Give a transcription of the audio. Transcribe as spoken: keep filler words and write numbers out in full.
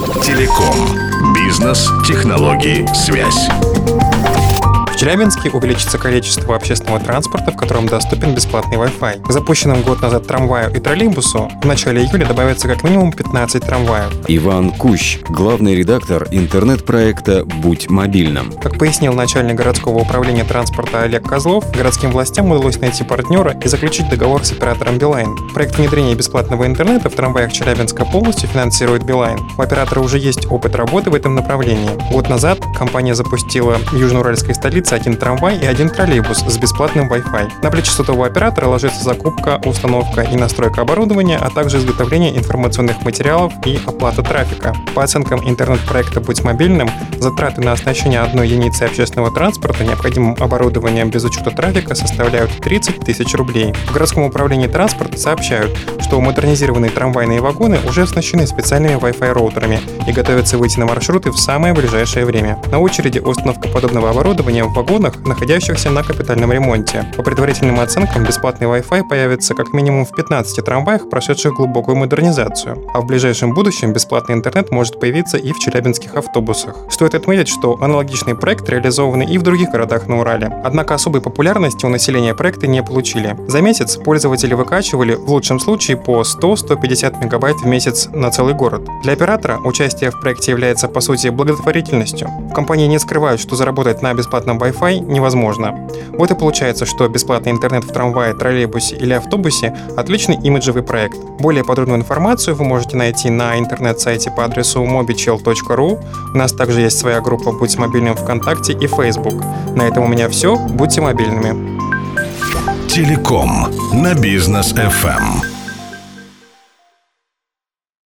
Телеком. Бизнес, технологии, связь. В Челябинске увеличится количество общественного транспорта, в котором доступен бесплатный Wi-Fi. К запущенным год назад трамваю и троллейбусу в начале июля добавится как минимум пятнадцать трамваев. Иван Кущ, главный редактор интернет-проекта «Будь мобильным». Как пояснил начальник городского управления транспорта Олег Козлов, городским властям удалось найти партнера и заключить договор с оператором Билайн. Проект внедрения бесплатного интернета в трамваях Челябинска полностью финансирует Билайн. У оператора уже есть опыт работы в этом направлении. Год назад компания запустила в южноуральской столице один трамвай и один троллейбус с бесплатным Wi-Fi. На плечи сотового оператора ложится закупка, установка и настройка оборудования, а также изготовление информационных материалов и оплата трафика. По оценкам интернет-проекта «Будь мобильным», затраты на оснащение одной единицы общественного транспорта необходимым оборудованием без учета трафика составляют тридцать тысяч рублей. В городском управлении транспорта сообщают, что модернизированные трамвайные вагоны уже оснащены специальными Wi-Fi роутерами и готовятся выйти на маршруты в самое ближайшее время. На очереди установка подобного оборудования в вагонах, находящихся на капитальном ремонте. По предварительным оценкам, бесплатный Wi-Fi появится как минимум в пятнадцати трамваях, прошедших глубокую модернизацию. А в ближайшем будущем бесплатный интернет может появиться и в челябинских автобусах. Стоит отметить, что аналогичный проект реализованы и в других городах на Урале. Однако особой популярности у населения проекты не получили. За месяц пользователи выкачивали в лучшем случае по сто - сто пятьдесят мегабайт в месяц на целый город. Для оператора участие в проекте является по сути благотворительностью. В компании не скрывают, что заработать на бесплатном Wi-Fi невозможно. Вот и получается, что бесплатный интернет в трамвае, троллейбусе или автобусе – отличный имиджевый проект. Более подробную информацию вы можете найти на интернет-сайте по адресу mobichel точка ру. У нас также есть своя группа «Будь мобильным» ВКонтакте и Facebook. На этом у меня все. Будьте мобильными. Телеком на Бизнес эф эм.